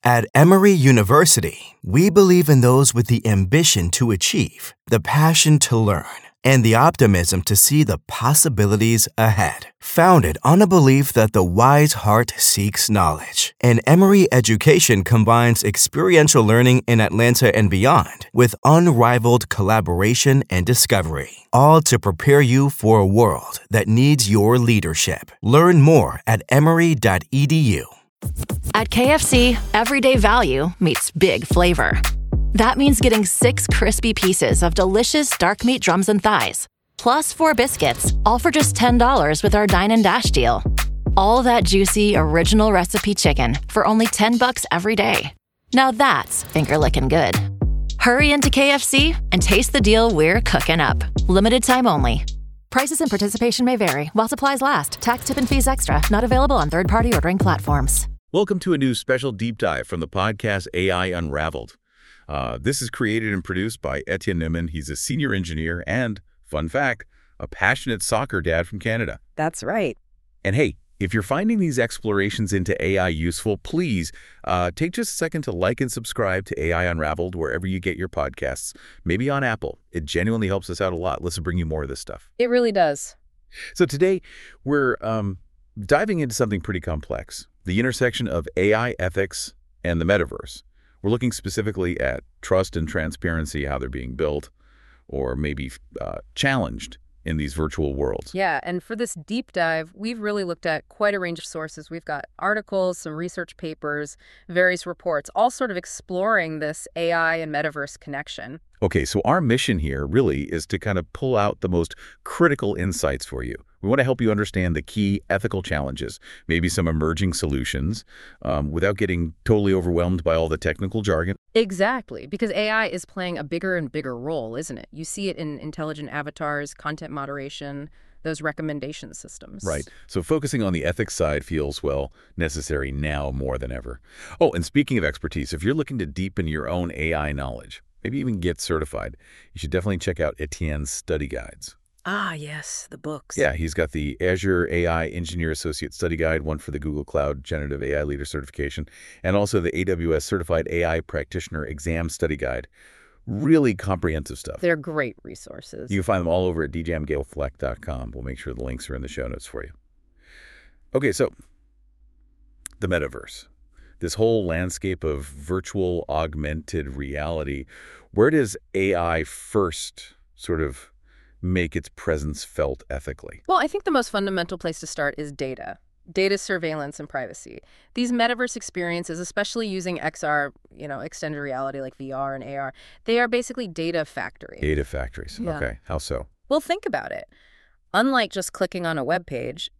At Emory University, we believe in those with the ambition to achieve, the passion to learn, and the optimism to see the possibilities ahead. Founded on a belief that the wise heart seeks knowledge, and Emory education combines experiential learning in Atlanta and beyond with unrivaled collaboration and discovery, all to prepare you for a world that needs your leadership. Learn more at emory.edu. At KFC, everyday value meets big flavor. That means getting 6 crispy pieces of delicious dark meat drums and thighs, plus 4 biscuits, all for just $10 with our Dine and Dash deal. All that juicy, original recipe chicken for only $10 every day. Now that's finger-licking good. Hurry into KFC and taste the deal we're cooking up. Limited time only. Prices and participation may vary while supplies last. Tax, tip, and fees extra. Not available on third-party ordering platforms. Welcome to a new special deep dive from the podcast AI Unraveled. This is created and produced by Etienne Neumann. He's a senior engineer and, fun fact, a passionate soccer dad from Canada. That's right. And hey, if you're finding these explorations into AI useful, please take just a second to like and subscribe to AI Unraveled wherever you get your podcasts, maybe on Apple. It genuinely helps us out a lot. Let's bring you more of this stuff. It really does. So today, we're diving into something pretty complex, the intersection of AI ethics and the metaverse. We're looking specifically at trust and transparency, how they're being built or maybe challenged in these virtual worlds. Yeah, and for this deep dive, we've really looked at quite a range of sources. We've got articles, some research papers, various reports, all sort of exploring this AI and metaverse connection. Okay, so our mission here really is to kind of pull out the most critical insights for you. We want to help you understand the key ethical challenges, maybe some emerging solutions, without getting totally overwhelmed by all the technical jargon. Exactly, because AI is playing a bigger and bigger role, isn't it? You see it in intelligent avatars, content moderation, those recommendation systems. Right. So focusing on the ethics side feels, well, necessary now more than ever. Oh, and speaking of expertise, if you're looking to deepen your own AI knowledge, maybe even get certified, you should definitely check out Etienne's study guides. Ah, yes, the books. Yeah, he's got the Azure AI Engineer Associate Study Guide, one for the Google Cloud Generative AI Leader Certification, and also the AWS Certified AI Practitioner Exam Study Guide. Really comprehensive stuff. They're great resources. You can find them all over at djamgalefleck.com. We'll make sure the links are in the show notes for you. Okay, so the metaverse. This whole landscape of virtual augmented reality, where does AI first sort of make its presence felt ethically? Well, I think the most fundamental place to start is data surveillance and privacy. These metaverse experiences, especially using XR, extended reality like VR and AR, they are basically data factories. Data factories. Yeah. Okay, how so? Well, think about it. Unlike just clicking on a web page,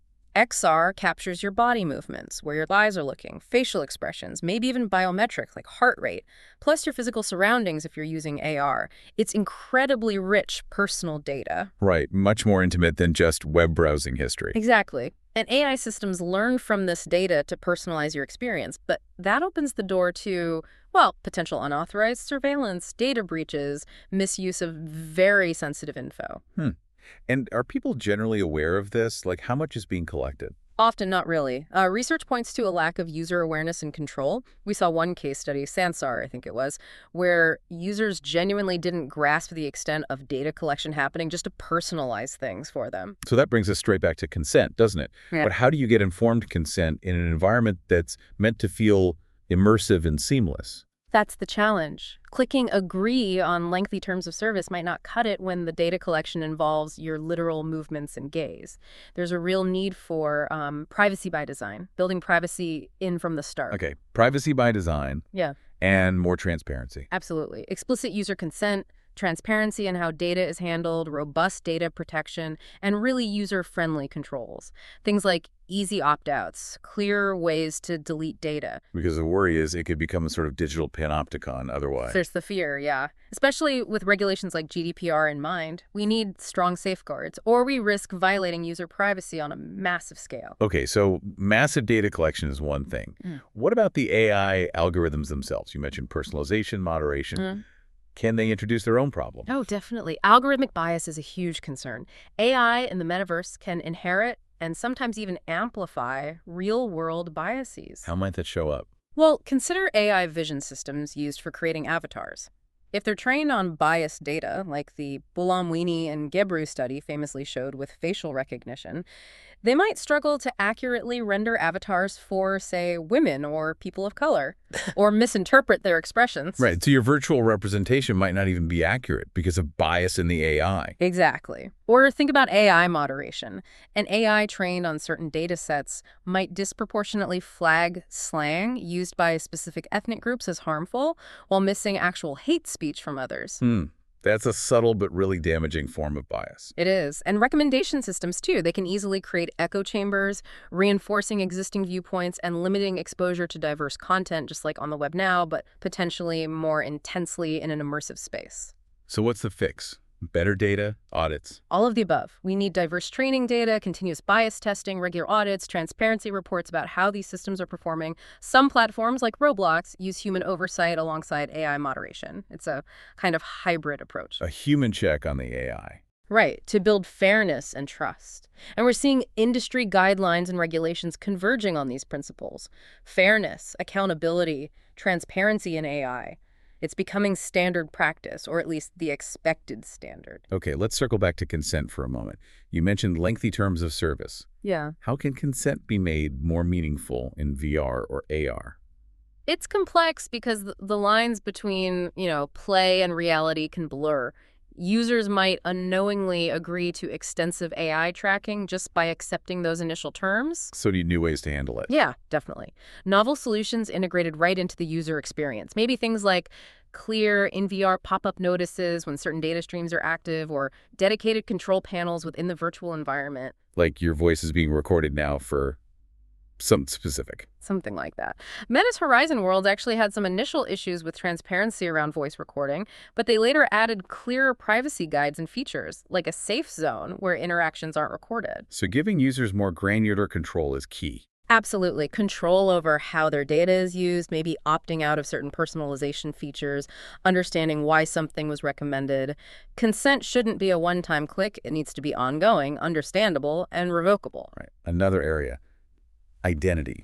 XR captures your body movements, where your eyes are looking, facial expressions, maybe even biometric like heart rate, plus your physical surroundings if you're using AR. It's incredibly rich personal data. Right, much more intimate than just web browsing history. Exactly. And AI systems learn from this data to personalize your experience, but that opens the door to, well, potential unauthorized surveillance, data breaches, misuse of very sensitive info. And are people generally aware of this? Like, how much is being collected? Often not really. Research points to a lack of user awareness and control. We saw one case study, Sansar, I think it was, where users genuinely didn't grasp the extent of data collection happening just to personalize things for them. So that brings us straight back to consent, doesn't it? Yeah. But how do you get informed consent in an environment that's meant to feel immersive and seamless? That's the challenge. Clicking agree on lengthy terms of service might not cut it when the data collection involves your literal movements and gaze. There's a real need for privacy by design, building privacy in from the start. Okay, privacy by design. Yeah. And more transparency. Absolutely. Explicit user consent, transparency in how data is handled, robust data protection, and really user-friendly controls. Things like easy opt-outs, clear ways to delete data. Because the worry is it could become a sort of digital panopticon otherwise. There's the fear, yeah. Especially with regulations like GDPR in mind, we need strong safeguards, or we risk violating user privacy on a massive scale. Okay, so massive data collection is one thing. What about the AI algorithms themselves? You mentioned personalization, moderation. Can they introduce their own problem? Oh, definitely. Algorithmic bias is a huge concern. AI in the metaverse can inherit and sometimes even amplify real-world biases. How might that show up? Well, consider AI vision systems used for creating avatars. If they're trained on biased data, like the Bulamwini and Gebru study famously showed with facial recognition, they might struggle to accurately render avatars for, say, women or people of color, or misinterpret their expressions. Right, so your virtual representation might not even be accurate because of bias in the AI. Exactly. Or think about AI moderation. An AI trained on certain data sets might disproportionately flag slang used by specific ethnic groups as harmful, while missing actual hate speech from others. That's a subtle but really damaging form of bias. It is. And recommendation systems, too. They can easily create echo chambers, reinforcing existing viewpoints and limiting exposure to diverse content, just like on the web now, but potentially more intensely in an immersive space. So what's the fix? Better data, audits. All of the above. We need diverse training data, continuous bias testing, regular audits, transparency reports about how these systems are performing. Some platforms, like Roblox, use human oversight alongside AI moderation. It's a kind of hybrid approach. A human check on the AI. Right, to build fairness and trust. And we're seeing industry guidelines and regulations converging on these principles. Fairness, accountability, transparency in AI. It's becoming standard practice, or at least the expected standard. Okay, let's circle back to consent for a moment. You mentioned lengthy terms of service. Yeah. How can consent be made more meaningful in VR or AR? It's complex because the lines between, play and reality can blur. Users might unknowingly agree to extensive AI tracking just by accepting those initial terms. So need new ways to handle it. Yeah, definitely. Novel solutions integrated right into the user experience. Maybe things like clear in-VR pop-up notices when certain data streams are active, or dedicated control panels within the virtual environment. Like your voice is being recorded now for something specific. Something like that. Meta's Horizon Worlds actually had some initial issues with transparency around voice recording, but they later added clearer privacy guides and features, like a safe zone where interactions aren't recorded. So giving users more granular control is key. Absolutely. Control over how their data is used, maybe opting out of certain personalization features, understanding why something was recommended. Consent shouldn't be a one-time click. It needs to be ongoing, understandable, and revocable. Right. Another area. Identity.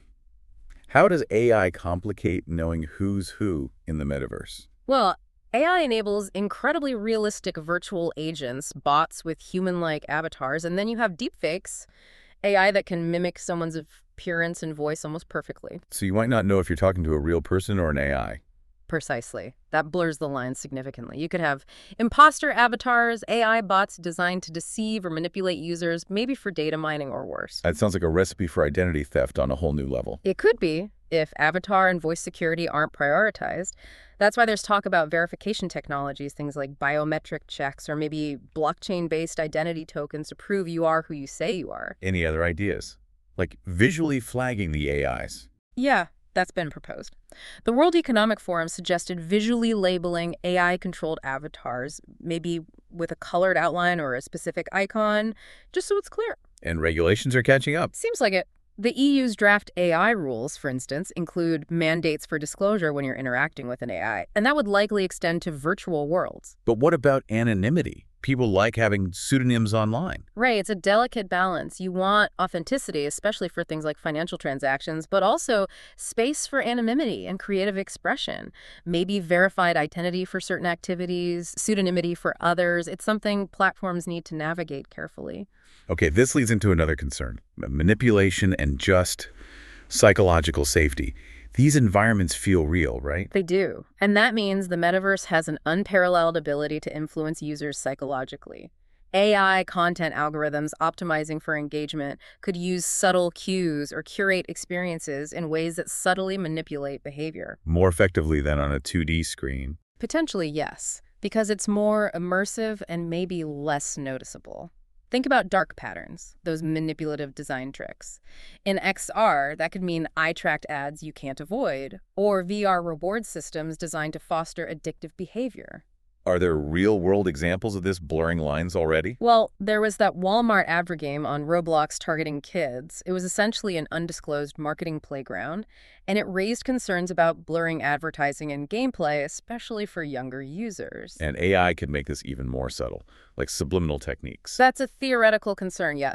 How does AI complicate knowing who's who in the metaverse? Well, AI enables incredibly realistic virtual agents, bots with human-like avatars, and then you have deepfakes, AI that can mimic someone's appearance and voice almost perfectly. So you might not know if you're talking to a real person or an AI. Precisely. That blurs the lines significantly. You could have imposter avatars, AI bots designed to deceive or manipulate users, maybe for data mining or worse. That sounds like a recipe for identity theft on a whole new level. It could be, if avatar and voice security aren't prioritized. That's why there's talk about verification technologies, things like biometric checks or maybe blockchain-based identity tokens to prove you are who you say you are. Any other ideas? Like visually flagging the AIs? Yeah. That's been proposed. The World Economic Forum suggested visually labeling AI-controlled avatars, maybe with a colored outline or a specific icon, just so it's clear. And regulations are catching up. Seems like it. The EU's draft AI rules, for instance, include mandates for disclosure when you're interacting with an AI, and that would likely extend to virtual worlds. But what about anonymity? People like having pseudonyms online. Right, it's a delicate balance. You want authenticity, especially for things like financial transactions, but also space for anonymity and creative expression. Maybe verified identity for certain activities, pseudonymity for others. It's something platforms need to navigate carefully. Okay, this leads into another concern. Manipulation and just psychological safety. These environments feel real, right? They do. And that means the metaverse has an unparalleled ability to influence users psychologically. AI content algorithms optimizing for engagement could use subtle cues or curate experiences in ways that subtly manipulate behavior. More effectively than on a 2D screen. Potentially, yes, because it's more immersive and maybe less noticeable. Think about dark patterns, those manipulative design tricks. In XR, that could mean eye-tracked ads you can't avoid, or VR reward systems designed to foster addictive behavior. Are there real-world examples of this blurring lines already? Well, there was that Walmart advert game on Roblox targeting kids. It was essentially an undisclosed marketing playground, and it raised concerns about blurring advertising and gameplay, especially for younger users. And AI could make this even more subtle, like subliminal techniques. That's a theoretical concern, yes.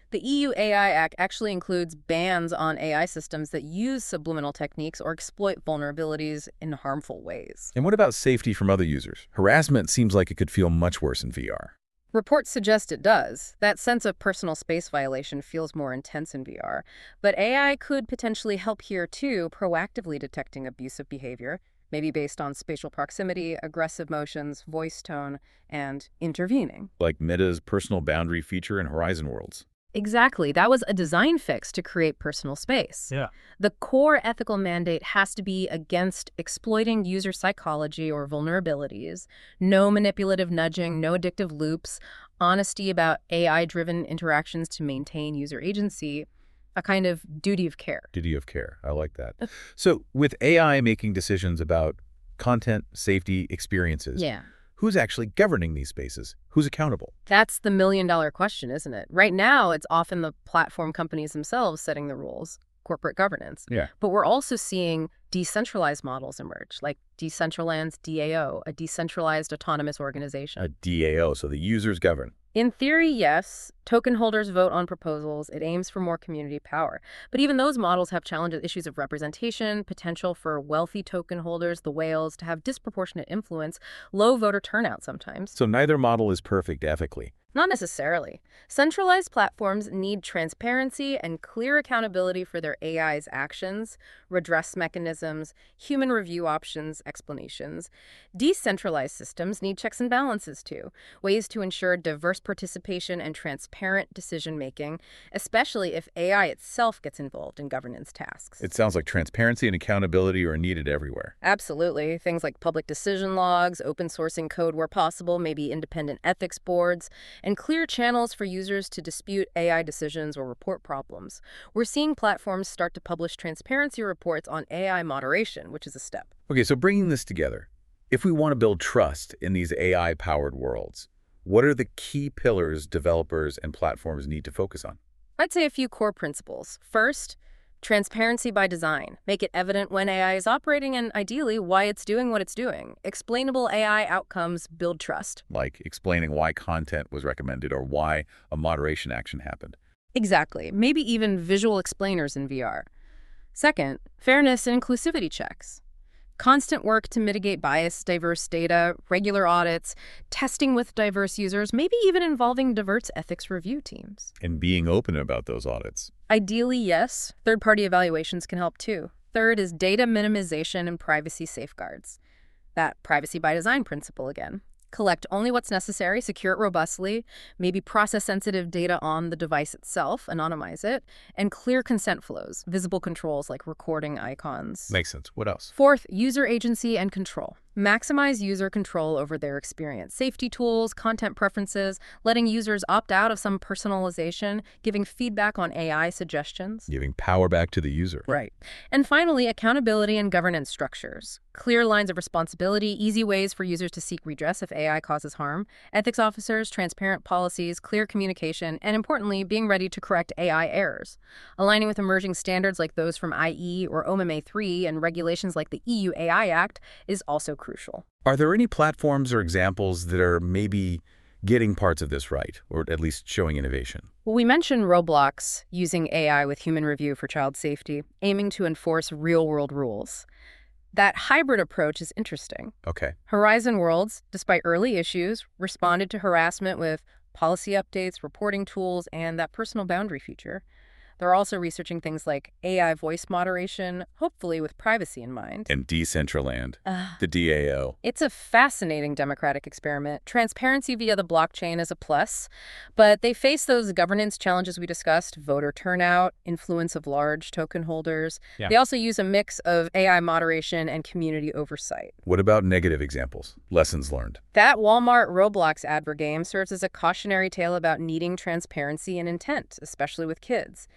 The EU AI Act actually includes bans on AI systems that use subliminal techniques or exploit vulnerabilities in harmful ways. And what about safety from other users? Harassment seems like it could feel much worse in VR. Reports suggest it does. That sense of personal space violation feels more intense in VR. But AI could potentially help here too, proactively detecting abusive behavior, maybe based on spatial proximity, aggressive motions, voice tone, and intervening. Like Meta's personal boundary feature in Horizon Worlds. Exactly. That was a design fix to create personal space. Yeah. The core ethical mandate has to be against exploiting user psychology or vulnerabilities, no manipulative nudging, no addictive loops, honesty about AI-driven interactions to maintain user agency, a kind of duty of care. Duty of care. I like that. So with AI making decisions about content, safety, experiences, Yeah. who's actually governing these spaces? Who's accountable? That's the million-dollar question, isn't it? Right now, it's often the platform companies themselves setting the rules, corporate governance. Yeah. But we're also seeing decentralized models emerge, like Decentraland's DAO, a decentralized autonomous organization. A DAO, so the users govern. In theory, yes. Token holders vote on proposals. It aims for more community power. But even those models have challenges, issues of representation, potential for wealthy token holders, the whales, to have disproportionate influence, low voter turnout sometimes. So neither model is perfect ethically. Not necessarily. Centralized platforms need transparency and clear accountability for their AI's actions, redress mechanisms, human review options, explanations. Decentralized systems need checks and balances too, ways to ensure diverse participation and transparent decision-making, especially if AI itself gets involved in governance tasks. It sounds like transparency and accountability are needed everywhere. Absolutely. Things like public decision logs, open sourcing code where possible, maybe independent ethics boards, and clear channels for users to dispute AI decisions or report problems. We're seeing platforms start to publish transparency reports on AI moderation, which is a step. Okay, so bringing this together, if we want to build trust in these AI-powered worlds, what are the key pillars developers and platforms need to focus on? I'd say a few core principles. First, transparency by design. Make it evident when AI is operating and, ideally, why it's doing what it's doing. Explainable AI outcomes build trust. Like explaining why content was recommended or why a moderation action happened. Exactly. Maybe even visual explainers in VR. Second, fairness and inclusivity checks. Constant work to mitigate bias, diverse data, regular audits, testing with diverse users, maybe even involving diverse ethics review teams. And being open about those audits. Ideally, yes. Third-party evaluations can help too. Third is data minimization and privacy safeguards. That privacy by design principle again. Collect only what's necessary, secure it robustly, maybe process sensitive data on the device itself, anonymize it, and clear consent flows, visible controls like recording icons. Makes sense. What else? Fourth, user agency and control. Maximize user control over their experience. Safety tools, content preferences, letting users opt out of some personalization, giving feedback on AI suggestions. Giving power back to the user. Right. And finally, accountability and governance structures. Clear lines of responsibility, easy ways for users to seek redress if AI causes harm, ethics officers, transparent policies, clear communication, and importantly, being ready to correct AI errors. Aligning with emerging standards like those from IE or OMMA3 and regulations like the EU AI Act is also crucial. Are there any platforms or examples that are maybe getting parts of this right, or at least showing innovation? Well, we mentioned Roblox using AI with human review for child safety, aiming to enforce real-world rules. That hybrid approach is interesting. Okay. Horizon Worlds, despite early issues, responded to harassment with policy updates, reporting tools, and that personal boundary feature. They're also researching things like AI voice moderation, hopefully with privacy in mind. And Decentraland, the DAO. It's a fascinating democratic experiment. Transparency via the blockchain is a plus, but they face those governance challenges we discussed, voter turnout, influence of large token holders. Yeah. They also use a mix of AI moderation and community oversight. What about negative examples? Lessons learned? That Walmart Roblox advert game serves as a cautionary tale about needing transparency and intent, especially with kids.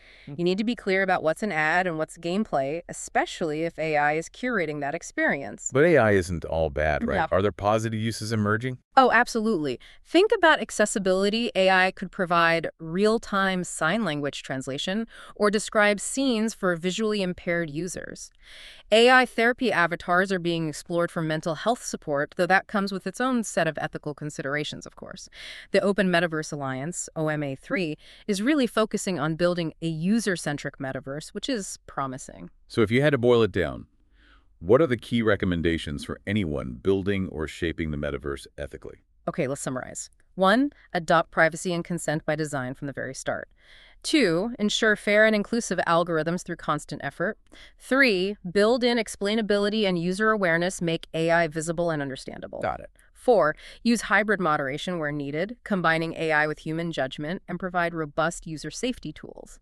You need to be clear about what's an ad and what's gameplay, especially if AI is curating that experience. But AI isn't all bad, right? Yeah. Are there positive uses emerging? Oh, absolutely. Think about accessibility. AI could provide real-time sign language translation or describe scenes for visually impaired users. AI therapy avatars are being explored for mental health support, though that comes with its own set of ethical considerations, of course. The Open Metaverse Alliance, OMA3, is really focusing on building a user-centric metaverse, which is promising. So if you had to boil it down, what are the key recommendations for anyone building or shaping the metaverse ethically? Okay, let's summarize. 1, adopt privacy and consent by design from the very start. 2, ensure fair and inclusive algorithms through constant effort. 3, build in explainability and user awareness, make AI visible and understandable. Got it. 4, use hybrid moderation where needed, combining AI with human judgment, and provide robust user safety tools.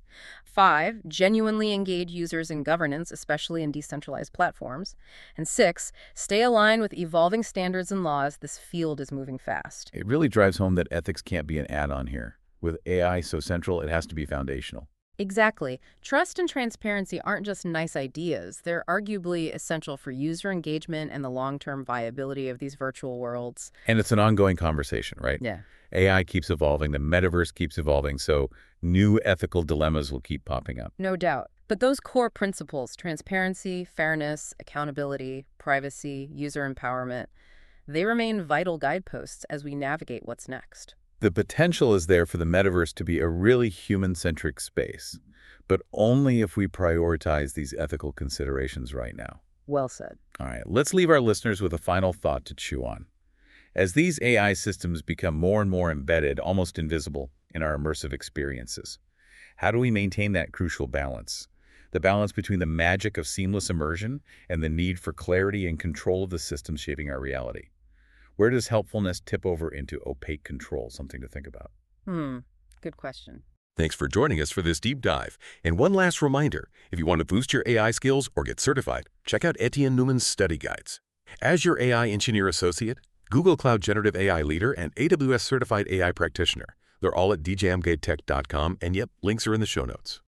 5, genuinely engage users in governance, especially in decentralized platforms. And 6, stay aligned with evolving standards and laws. This field is moving fast. It really drives home that ethics can't be an add-on here. With AI so central, it has to be foundational. Exactly. Trust and transparency aren't just nice ideas. They're arguably essential for user engagement and the long-term viability of these virtual worlds. And it's an ongoing conversation, right? Yeah. AI keeps evolving, the metaverse keeps evolving, so new ethical dilemmas will keep popping up. No doubt. But those core principles, transparency, fairness, accountability, privacy, user empowerment, they remain vital guideposts as we navigate what's next. The potential is there for the metaverse to be a really human-centric space, but only if we prioritize these ethical considerations right now. Well said. All right, let's leave our listeners with a final thought to chew on. As these AI systems become more and more embedded, almost invisible, in our immersive experiences, how do we maintain that crucial balance? The balance between the magic of seamless immersion and the need for clarity and control of the systems shaping our reality. Where does helpfulness tip over into opaque control? Something to think about. Good question. Thanks for joining us for this deep dive. And one last reminder, if you want to boost your AI skills or get certified, check out Etienne Newman's study guides. As your AI Engineer Associate, Google Cloud Generative AI Leader, and AWS Certified AI Practitioner, they're all at djamgatech.com, and yep, links are in the show notes.